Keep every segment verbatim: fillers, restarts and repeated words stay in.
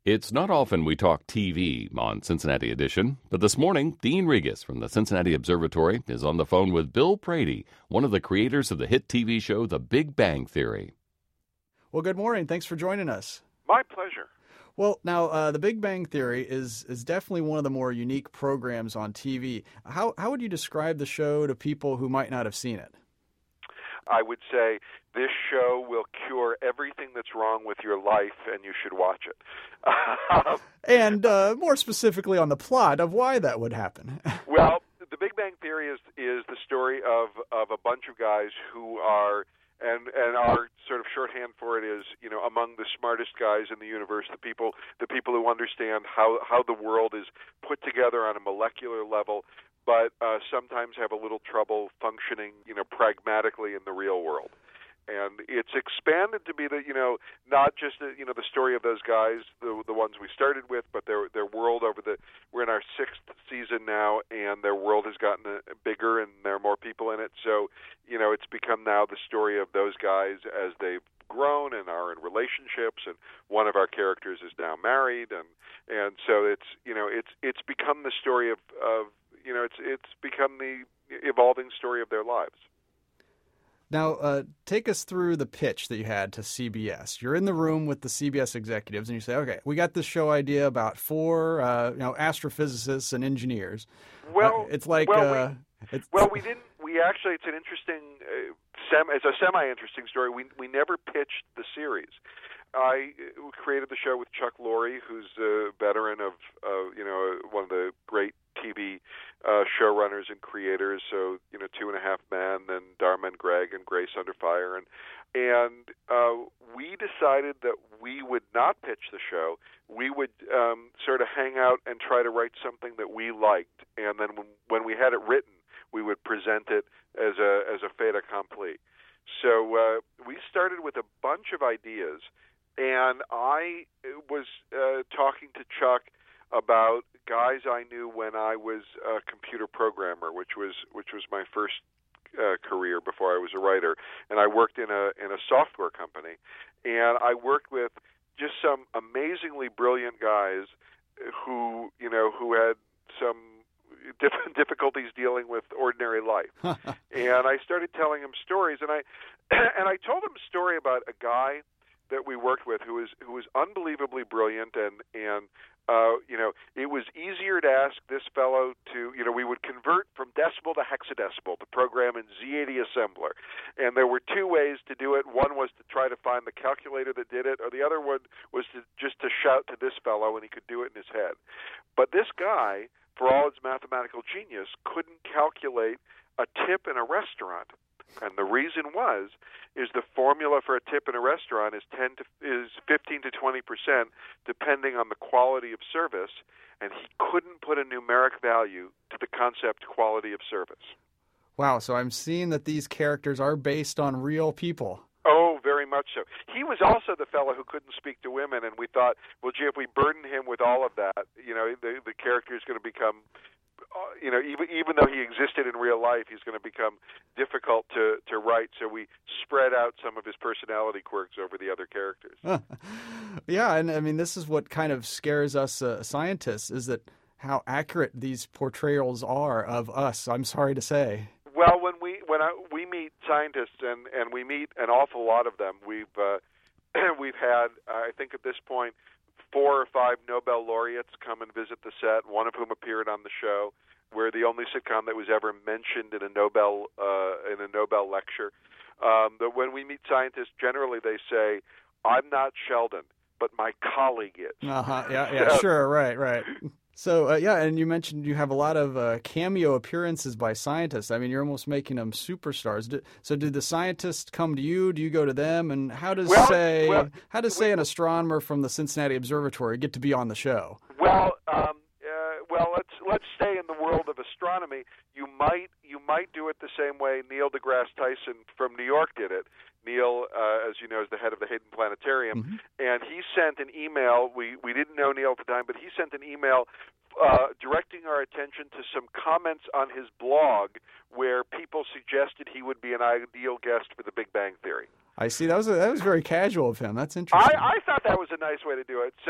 It's not often we talk T V on Cincinnati Edition, but this morning, Dean Regas from the Cincinnati Observatory is on the phone with Bill Prady, one of the creators of the hit T V show The Big Bang Theory. Well, good morning. Thanks for joining us. My pleasure. Well, now, uh, The Big Bang Theory is is definitely one of the more unique programs on T V. How, how would you describe the show to people who might not have seen it? I would say this show will cure everything that's wrong with your life, and you should watch it. and uh, more specifically on the plot of why that would happen. Well, The Big Bang Theory is is the story of, of a bunch of guys who are, and and our sort of shorthand for it is, you know, among the smartest guys in the universe, the people the people who understand how, how the world is put together on a molecular level, but uh, sometimes have a little trouble functioning, you know, pragmatically in the real world. And it's expanded to be the, you know, not just the, you know, the story of those guys, the the ones we started with, but their their world over the. We're in our sixth season now, and their world has gotten bigger, and there are more people in it. So, you know, it's become now the story of those guys as they've grown and are in relationships, and one of our characters is now married, and and so it's, you know, it's it's become the story of of you know, it's it's become the evolving story of their lives. Now, uh, take us through the pitch that you had to C B S. You're in the room with the C B S executives, and you say, "Okay, we got this show idea about four, uh, you know, astrophysicists and engineers." Well, uh, it's like, well, uh, we, it's... well, we didn't. We actually, it's an interesting, uh, sem, it's a semi-interesting story. We we never pitched the series. I created the show with Chuck Lorre, who's a veteran of, uh, you know, one of the great T V uh, showrunners and creators. So, you know, Two and a Half Men, and Dharma and Greg, and Grace Under Fire, and and uh, we decided that we would not pitch the show. We would um, sort of hang out and try to write something that we liked, and then when, when we had it written, we would present it as a as a fait accompli. So uh, we started with a bunch of ideas. And I was uh, talking to Chuck about guys I knew when I was a computer programmer, which was which was my first uh, career before I was a writer. And I worked in a in a software company, and I worked with just some amazingly brilliant guys who you know who had some diff- difficulties dealing with ordinary life. And I started telling him stories, and I and I told him a story about a guy that we worked with who was who was unbelievably brilliant, and and uh, you know it was easier to ask this fellow to you know we would convert from decimal to hexadecimal to program in Z eighty assembler, and there were two ways to do it. One was to try to find the calculator that did it, or the other one was to just to shout to this fellow and he could do it in his head. But this guy, for all his mathematical genius, couldn't calculate a tip in a restaurant. And the reason was, is the formula for a tip in a restaurant is ten to is fifteen to twenty percent, depending on the quality of service, and he couldn't put a numeric value to the concept quality of service. Wow! So I'm seeing that these characters are based on real people. Oh, very much so. He was also the fellow who couldn't speak to women, and we thought, well, gee, if we burden him with all of that, you know, the the character is going to become. Uh, you know, even even though he existed in real life, he's going to become difficult to, to write. So we spread out some of his personality quirks over the other characters. Yeah, and I mean, this is what kind of scares us uh, scientists, is that how accurate these portrayals are of us. I'm sorry to say. Well, when we when I, we meet scientists, and, and we meet an awful lot of them, we've uh, we've had I think at this point. four or five Nobel laureates come and visit the set, one of whom appeared on the show. We're the only sitcom that was ever mentioned in a Nobel uh, in a Nobel lecture. Um, but when we meet scientists, generally they say, "I'm not Sheldon, but my colleague is." Uh-huh. Yeah, yeah, sure, right, right. So, uh, yeah, and you mentioned you have a lot of uh, cameo appearances by scientists. I mean, you're almost making them superstars. Do, so did the scientists come to you? Do you go to them? And how does, well, say, well, how does, say, an astronomer from the Cincinnati Observatory get to be on the show? Well, um, uh, well, let's let's stay in the world of astronomy. You might you might do it the same way Neil deGrasse Tyson from New York did it. Neil, uh, as you know, is the head of the Hayden Planetarium, mm-hmm. and he sent an email. We we didn't know Neil at the time, but he sent an email uh, directing our attention to some comments on his blog where people suggested he would be an ideal guest for The Big Bang Theory. I see. That was a, that was very casual of him. That's interesting. I, I thought that was a nice way to do it. So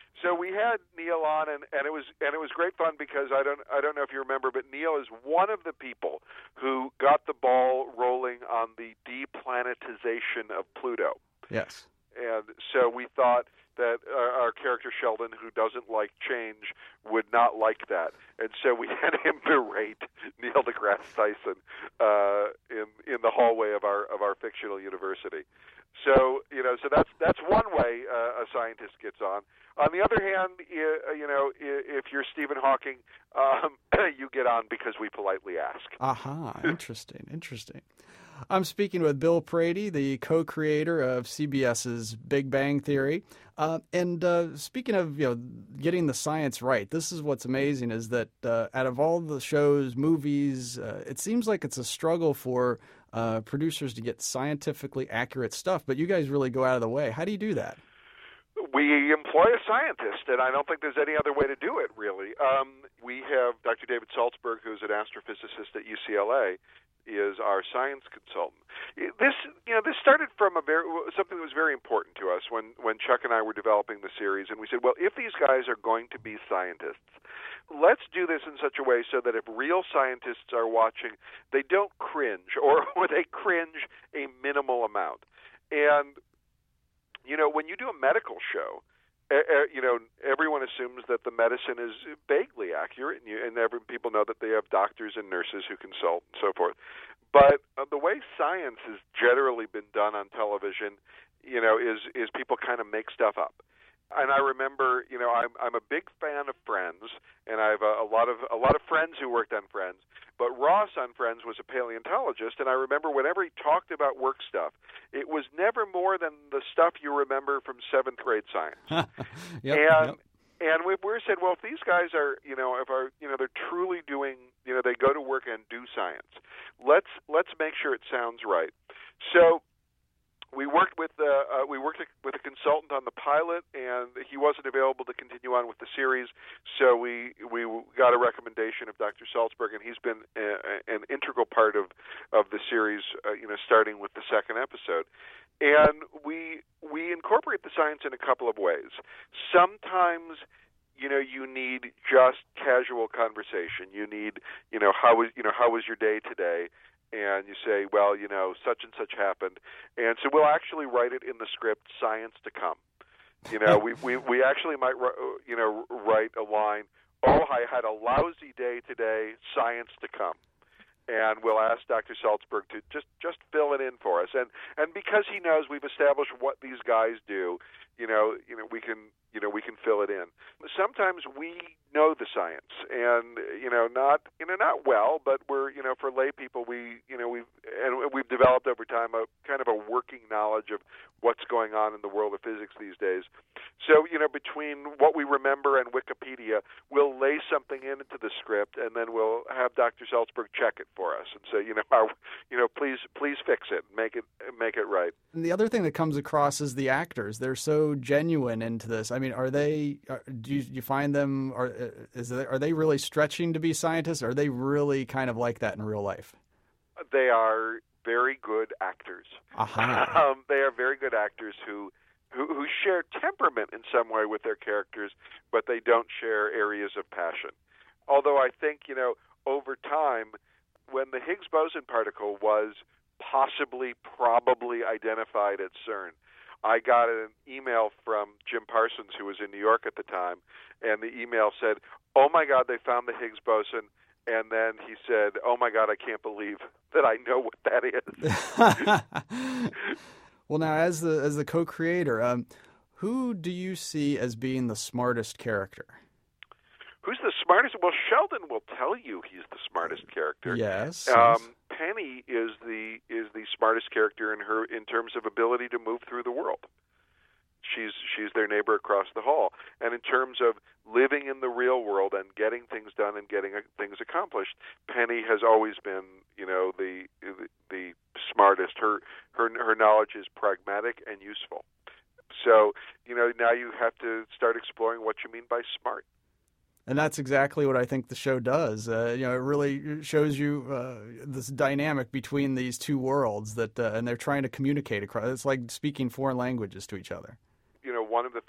So we had Neil on, and, and it was and it was great fun because I don't I don't know if you remember, but Neil is one of the people who got the ball rolling on the deplanetization of Pluto. Yes. And so we thought that uh, our character Sheldon, who doesn't like change, would not like that, and so we had him berate Neil deGrasse Tyson uh, in in the hallway of our of our fictional university. So you know, so that's that's one way uh, a scientist gets on. On the other hand, you know, if you're Stephen Hawking, um, you get on because we politely ask. Aha, interesting, interesting. I'm speaking with Bill Prady, the co-creator of CBS's Big Bang Theory. Uh, and uh, speaking of, you know, getting the science right, this is what's amazing is that uh, out of all the shows, movies, uh, it seems like it's a struggle for uh, producers to get scientifically accurate stuff. But you guys really go out of the way. How do you do that? We employ a scientist, and I don't think there's any other way to do it, really. Um, we have Doctor David Saltzberg, who's an astrophysicist at U C L A, is our science consultant. This, you know, this started from a very something that was very important to us when, when Chuck and I were developing the series, and we said, well, if these guys are going to be scientists, let's do this in such a way so that if real scientists are watching, they don't cringe, or, or they cringe a minimal amount. And you know, when you do a medical show, uh, you know, everyone assumes that the medicine is vaguely accurate, and, you, and every, people know that they have doctors and nurses who consult and so forth. But uh, the way science has generally been done on television, you know, is is people kind of make stuff up. And I remember, you know, I'm I'm a big fan of Friends, and I have a, a lot of a lot of friends who worked on Friends. But Ross on Friends was a paleontologist, and I remember whenever he talked about work stuff, it was never more than the stuff you remember from seventh grade science. yep, and yep. and we we said, well, if these guys are, you know, if are, you know, they're truly doing, you know, they go to work and do science. Let's let's make sure it sounds right. So we worked with uh, uh, we worked with a consultant on the pilot, and he wasn't available to continue on with the series. So we we got a recommendation of Doctor Saltzberg, and he's been a, an integral part of of the series. Uh, you know, starting with the second episode, and we we incorporate the science in a couple of ways. Sometimes, you know, you need just casual conversation. You need, you know, how was you know how was your day today? And you say, well, you know, such and such happened. And so we'll actually write it in the script, science to come. You know, we, we, we actually might, you know, write a line, oh, I had a lousy day today, science to come. And we'll ask Doctor Saltzberg to just, just fill it in for us. And and because he knows we've established what these guys do, you know, you know, we can, you know, we can fill it in. Sometimes we know the science, and you know, not, you know, not well, but we're, you know, for lay people, we, you know, we've and we've developed over time a kind of a working knowledge of what's going on in the world of physics these days. So, you know, between what we remember and Wikipedia, we'll lay something into the script, and then we'll have Doctor Saltzberg check it for us and say, you know, our, you know, please, please fix it, make it, make it right. And the other thing that comes across is the actors. They're so genuine into this. I mean, are they? Are, do, you, do you find them? Are is there, are they really stretching to be scientists? Or are they really kind of like that in real life? They are very good actors. Uh-huh. Um, they are very good actors who, who who share temperament in some way with their characters, but they don't share areas of passion. Although I think, you know, over time, when the Higgs boson particle was possibly, probably identified at CERN, I got an email from Jim Parsons, who was in New York at the time, and the email said, oh my God, they found the Higgs boson. And then he said, oh my God, I can't believe that I know what that is. Well, now, as the as the co-creator, um, who do you see as being the smartest character? Who's the smartest? Well, Sheldon will tell you he's the smartest character. Yes. Um, Penny is the is the smartest character in her in terms of ability to move through the world. She's she's their neighbor across the hall, and in terms of living in the real world and getting things done and getting things accomplished, Penny has always been, you know, the the, the smartest. Her her her knowledge is pragmatic and useful. So, you know, now you have to start exploring what you mean by smart. And that's exactly what I think the show does. Uh, you know, it really shows you uh, this dynamic between these two worlds that, uh, and they're trying to communicate across. It's like speaking foreign languages to each other. You know, one of the things that happens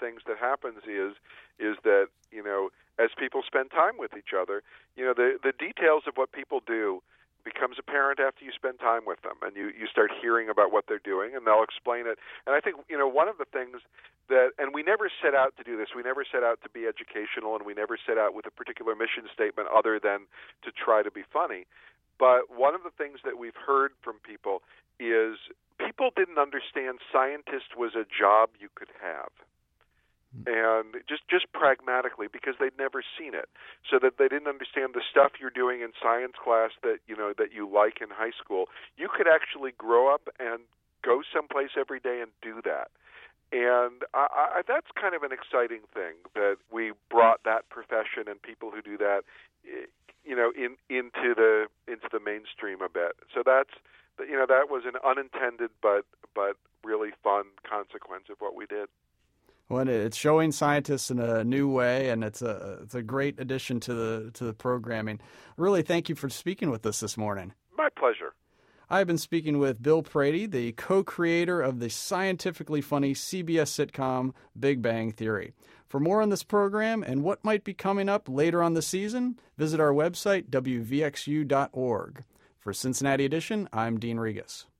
happens is is that, you know, as people spend time with each other, you know, the the details of what people do becomes apparent after you spend time with them, and you, you start hearing about what they're doing, and they'll explain it. And I think, you know, one of the things that, and we never set out to do this, we never set out to be educational, and we never set out with a particular mission statement other than to try to be funny. But one of the things that we've heard from people is people didn't understand scientist was a job you could have. And just just pragmatically, because they'd never seen it, so that they didn't understand the stuff you're doing in science class that you know that you like in high school. You could actually grow up and go someplace every day and do that. And I, I, that's kind of an exciting thing, that we brought that profession and people who do that, you know, in into the into the mainstream a bit. So that's you know that was an unintended but but really fun consequence of what we did. Well, it's showing scientists in a new way, and it's a it's a great addition to the to the programming. Really, thank you for speaking with us this morning. My pleasure. I've been speaking with Bill Prady, the co-creator of the scientifically funny C B S sitcom Big Bang Theory. For more on this program and what might be coming up later on the season, visit our website, W V X U dot org. For Cincinnati Edition, I'm Dean Regas.